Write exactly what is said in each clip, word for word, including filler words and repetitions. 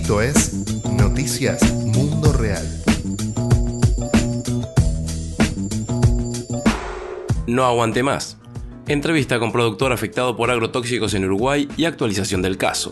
Esto es Noticias Mundo Real. No aguante más. Entrevista con productor afectado por agrotóxicos en Uruguay y actualización del caso.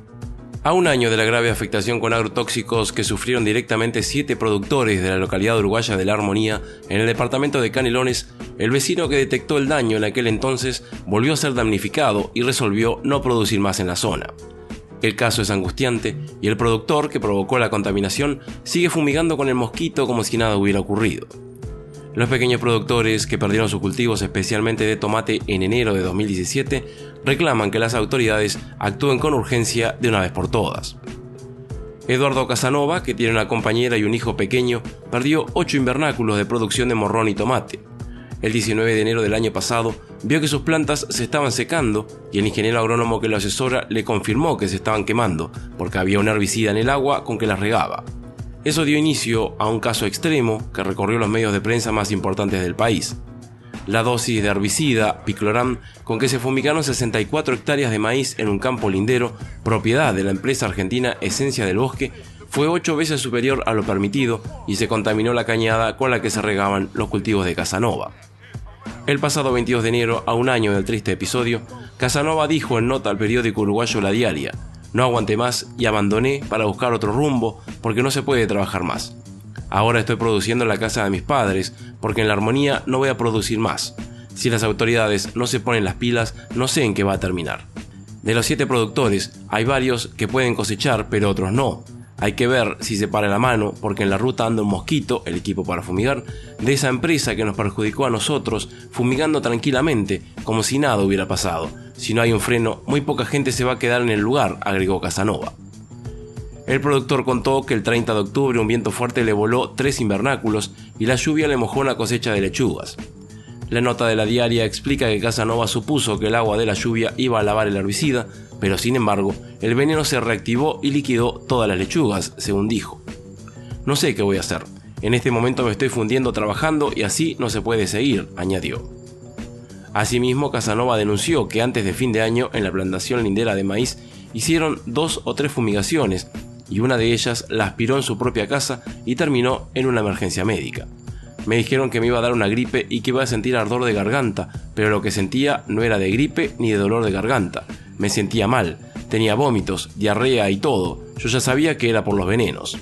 A un año de la grave afectación con agrotóxicos que sufrieron directamente siete productores de la localidad uruguaya de La Armonía, en el departamento de Canelones, el vecino que detectó el daño en aquel entonces volvió a ser damnificado y resolvió no producir más en la zona. El caso es angustiante y el productor que provocó la contaminación sigue fumigando con el mosquito como si nada hubiera ocurrido. Los pequeños productores que perdieron sus cultivos, especialmente de tomate, en enero de dos mil diecisiete, reclaman que las autoridades actúen con urgencia de una vez por todas. Eduardo Casanova, que tiene una compañera y un hijo pequeño, perdió ocho invernáculos de producción de morrón y tomate. El diecinueve de enero del año pasado vio que sus plantas se estaban secando y el ingeniero agrónomo que lo asesora le confirmó que se estaban quemando porque había un herbicida en el agua con que las regaba. Eso dio inicio a un caso extremo que recorrió los medios de prensa más importantes del país. La dosis de herbicida, Picloram, con que se fumigaron sesenta y cuatro hectáreas de maíz en un campo lindero, propiedad de la empresa argentina Esencia del Bosque, fue ocho veces superior a lo permitido y se contaminó la cañada con la que se regaban los cultivos de Casanova. El pasado veintidós de enero, a un año del triste episodio, Casanova dijo en nota al periódico uruguayo La Diaria: "No aguanté más y abandoné para buscar otro rumbo porque no se puede trabajar más. Ahora estoy produciendo en la casa de mis padres porque en La Armonía no voy a producir más. Si las autoridades no se ponen las pilas, no sé en qué va a terminar. De los siete productores, hay varios que pueden cosechar, pero otros no. Hay que ver si se para la mano porque en la ruta anda un mosquito, el equipo para fumigar, de esa empresa que nos perjudicó a nosotros, fumigando tranquilamente, como si nada hubiera pasado. Si no hay un freno, muy poca gente se va a quedar en el lugar", agregó Casanova. El productor contó que el treinta de octubre un viento fuerte le voló tres invernáculos y la lluvia le mojó una cosecha de lechugas. La nota de La Diaria explica que Casanova supuso que el agua de la lluvia iba a lavar el herbicida, pero sin embargo, el veneno se reactivó y liquidó todas las lechugas, según dijo. "No sé qué voy a hacer. En este momento me estoy fundiendo trabajando y así no se puede seguir", añadió. Asimismo, Casanova denunció que antes de fin de año en la plantación lindera de maíz hicieron dos o tres fumigaciones y una de ellas la aspiró en su propia casa y terminó en una emergencia médica. "Me dijeron que me iba a dar una gripe y que iba a sentir ardor de garganta, pero lo que sentía no era de gripe ni de dolor de garganta. Me sentía mal, tenía vómitos, diarrea y todo. Yo ya sabía que era por los venenos".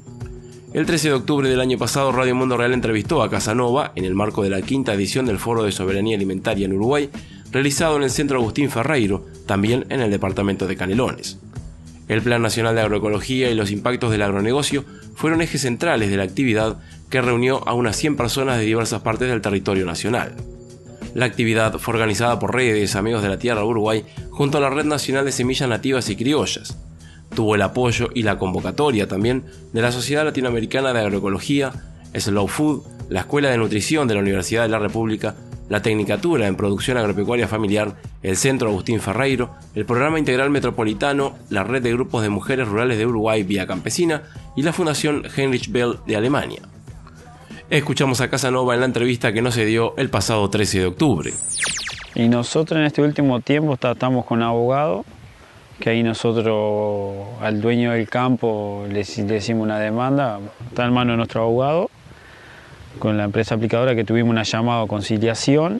El trece de octubre del año pasado, Radio Mundo Real entrevistó a Casanova en el marco de la quinta edición del Foro de Soberanía Alimentaria en Uruguay, realizado en el Centro Agustín Ferreiro, también en el departamento de Canelones. El Plan Nacional de Agroecología y los impactos del agronegocio fueron ejes centrales de la actividad que reunió a unas cien personas de diversas partes del territorio nacional. La actividad fue organizada por Redes Amigos de la Tierra Uruguay junto a la Red Nacional de Semillas Nativas y Criollas. Tuvo el apoyo y la convocatoria también de la Sociedad Latinoamericana de Agroecología, Slow Food, la Escuela de Nutrición de la Universidad de la República, la Tecnicatura en Producción Agropecuaria Familiar, el Centro Agustín Ferreiro, el Programa Integral Metropolitano, la Red de Grupos de Mujeres Rurales de Uruguay Vía Campesina y la Fundación Heinrich Böll de Alemania. Escuchamos a Casanova en la entrevista que no se dio el pasado trece de octubre. Y nosotros en este último tiempo estamos con abogado, que ahí nosotros al dueño del campo le, le hicimos una demanda, está en manos de nuestro abogado, con la empresa aplicadora, que tuvimos una llamada a conciliación,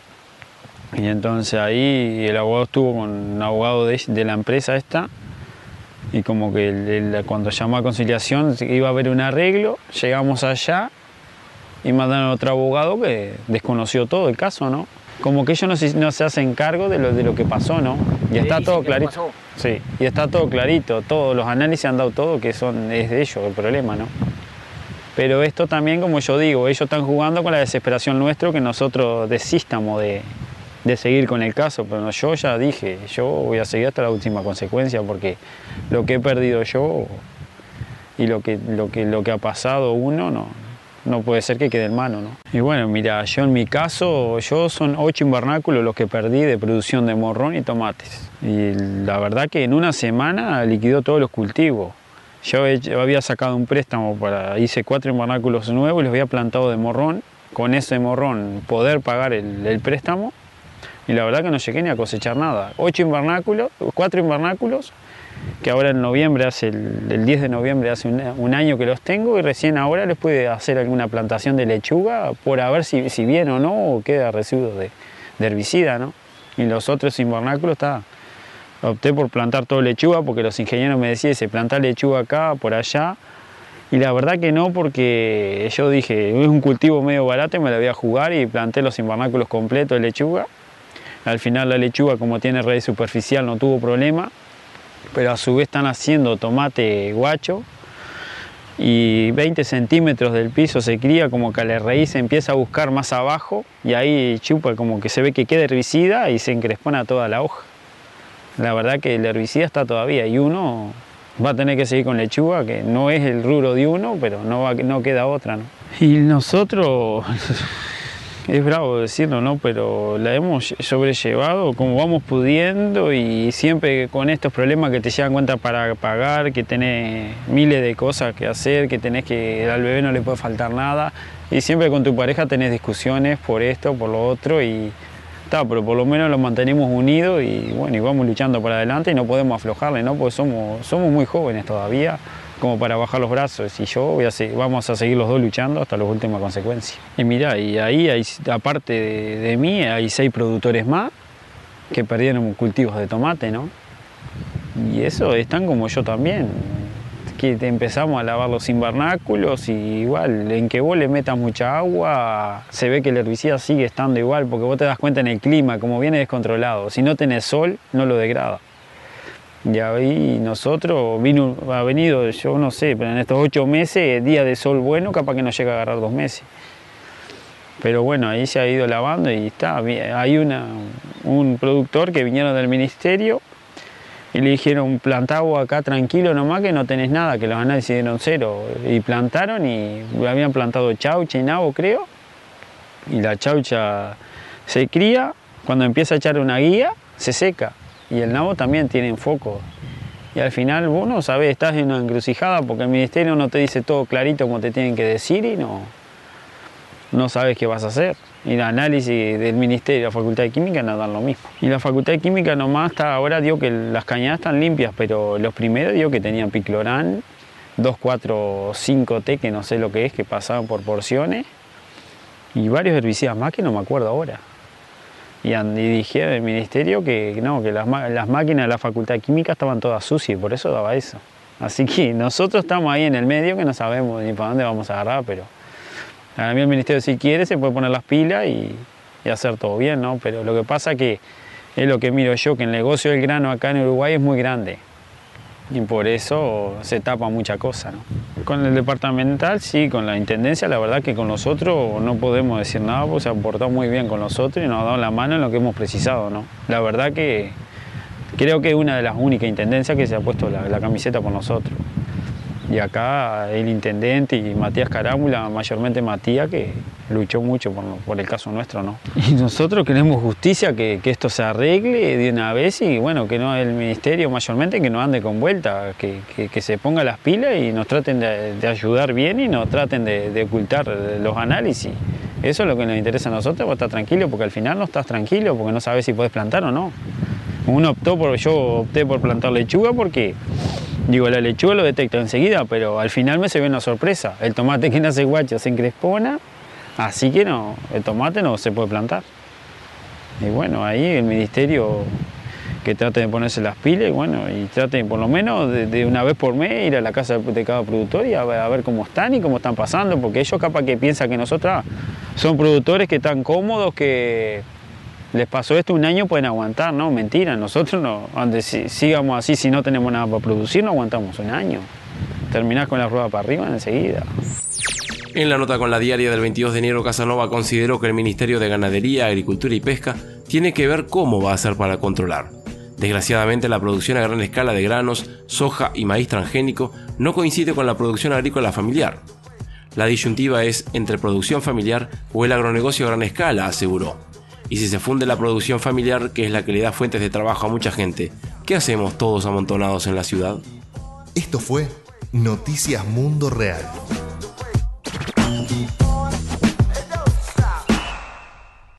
y entonces ahí el abogado estuvo con un abogado de, de la empresa esta, y como que el, el, cuando llamó a conciliación iba a haber un arreglo, llegamos allá y mandaron a otro abogado que desconoció todo el caso, ¿no? Como que ellos no se, no se hacen cargo de lo, de lo que pasó, ¿no? Y está todo clarito. Sí, y está todo clarito, todos los análisis han dado todo que son, es de ellos el problema, ¿no? Pero esto también, como yo digo, ellos están jugando con la desesperación nuestra, que nosotros desistamos de, de seguir con el caso. Pero yo ya dije, yo voy a seguir hasta la última consecuencia, porque lo que he perdido yo y lo que, lo que, lo que ha pasado uno, no, no puede ser que quede en mano, ¿no? Y bueno, mira, yo en mi caso, yo son ocho invernáculos los que perdí de producción de morrón y tomates. Y la verdad que en una semana liquidó todos los cultivos. Yo, he, yo había sacado un préstamo, para, hice cuatro invernáculos nuevos y los había plantado de morrón. Con ese morrón poder pagar el, el préstamo. Y la verdad que no llegué ni a cosechar nada. Ocho invernáculos, cuatro invernáculos que ahora en noviembre, hace el, el diez de noviembre, hace un, un año que los tengo, y recién ahora les pude hacer alguna plantación de lechuga por a ver si, si bien o no, o queda residuo de, de herbicida, ¿no? Y los otros invernáculos está, opté por plantar todo lechuga porque los ingenieros me decían, se planta lechuga acá, por allá, y la verdad que no, porque yo dije, es un cultivo medio barato y me la voy a jugar, y planté los invernáculos completos de lechuga. Al final la lechuga, como tiene raíz superficial, no tuvo problema, pero a su vez están haciendo tomate guacho, y veinte centímetros del piso se cría, como que la raíz se empieza a buscar más abajo, y ahí chupa, como que se ve que queda herbicida y se encrespona toda la hoja. La verdad que el herbicida está todavía, y uno va a tener que seguir con lechuga, que no es el rubro de uno, pero no, va, no queda otra, ¿no? Y nosotros, es bravo decirlo, ¿no? Pero la hemos sobrellevado como vamos pudiendo, y siempre con estos problemas que te llevan cuenta para pagar, que tenés miles de cosas que hacer, que tenés que al bebé no le puede faltar nada, y siempre con tu pareja tenés discusiones por esto, por lo otro, y está, pero por lo menos los mantenemos unidos, y bueno, y vamos luchando para adelante, y no podemos aflojarle, ¿no? Porque somos, somos muy jóvenes todavía como para bajar los brazos, y yo voy a seguir, vamos a seguir los dos luchando hasta las últimas consecuencias. Y mirá, y ahí hay, aparte de, de mí, hay seis productores más que perdieron cultivos de tomate, ¿no? Y eso están como yo también, que empezamos a lavar los invernáculos, y igual, en que vos le metas mucha agua, se ve que el herbicida sigue estando igual, porque vos te das cuenta en el clima, como viene descontrolado. Si no tenés sol, no lo degrada. Y ahí nosotros, vino, ha venido, yo no sé, pero en estos ocho meses, día de sol bueno, capaz que no llega a agarrar dos meses. Pero bueno, ahí se ha ido lavando y está. Hay una, un productor que vinieron del ministerio y le dijeron, plantá vos acá tranquilo nomás, que no tenés nada, que los análisis dieron cero. Y plantaron, y habían plantado chaucha y nabo, creo. Y la chaucha se cría, cuando empieza a echar una guía, se seca. Y el nabo también tiene foco. Y al final vos no sabés, estás en una encrucijada, porque el ministerio no te dice todo clarito como te tienen que decir, y no, no sabes qué vas a hacer. Y el análisis del ministerio y la Facultad de Química no dan lo mismo. Y la Facultad de Química nomás hasta ahora dio que las cañadas están limpias, pero los primeros dio que tenían piclorán, dos, cuatro, cinco T, que no sé lo que es, que pasaban por porciones, y varios herbicidas más que no me acuerdo ahora. Y, y dijeron del ministerio que no, que las, las máquinas de la Facultad de Química estaban todas sucias, y por eso daba eso. Así que nosotros estamos ahí en el medio, que no sabemos ni para dónde vamos a agarrar, pero a mí el ministerio, si quiere, se puede poner las pilas y, y hacer todo bien, ¿no? Pero lo que pasa que es lo que miro yo, que el negocio del grano acá en Uruguay es muy grande, y por eso se tapa mucha cosa, ¿no? Con el departamental, sí, con la intendencia, la verdad que con nosotros no podemos decir nada, porque se ha portado muy bien con nosotros y nos ha dado la mano en lo que hemos precisado, ¿no? La verdad que creo que es una de las únicas intendencias que se ha puesto la, la camiseta por nosotros. Y acá el intendente y Matías Carámbula, mayormente Matías, que luchó mucho por, por el caso nuestro, ¿no? Y nosotros queremos justicia, que, que esto se arregle de una vez, y bueno, que no el ministerio mayormente que no ande con vuelta, que, que, que se ponga las pilas y nos traten de, de ayudar bien, y nos traten de, de ocultar los análisis. Eso es lo que nos interesa a nosotros, vos estás tranquilo, porque al final no estás tranquilo, porque no sabes si podés plantar o no. Uno optó por, yo opté por plantar lechuga porque, digo, la lechuga lo detecta enseguida, pero al final me se ve una sorpresa. El tomate que nace guacho se encrespona, así que no, el tomate no se puede plantar. Y bueno, ahí el ministerio que trate de ponerse las pilas, y bueno, y trate por lo menos de, de una vez por mes ir a la casa de cada productor y a ver, a ver cómo están y cómo están pasando, porque ellos capaz que piensan que nosotros son productores que están cómodos, que les pasó esto un año, pueden aguantar, no, mentira, nosotros no, donde si, sigamos así, si no tenemos nada para producir, no aguantamos un año. Terminás con la rueda para arriba enseguida. En la nota con la diaria del veintidós de enero, Casanova consideró que el Ministerio de Ganadería, Agricultura y Pesca tiene que ver cómo va a hacer para controlar. Desgraciadamente, la producción a gran escala de granos, soja y maíz transgénico no coincide con la producción agrícola familiar. La disyuntiva es entre producción familiar o el agronegocio a gran escala, aseguró. Y si se funde la producción familiar, que es la que le da fuentes de trabajo a mucha gente, ¿qué hacemos todos amontonados en la ciudad? Esto fue Noticias Mundo Real.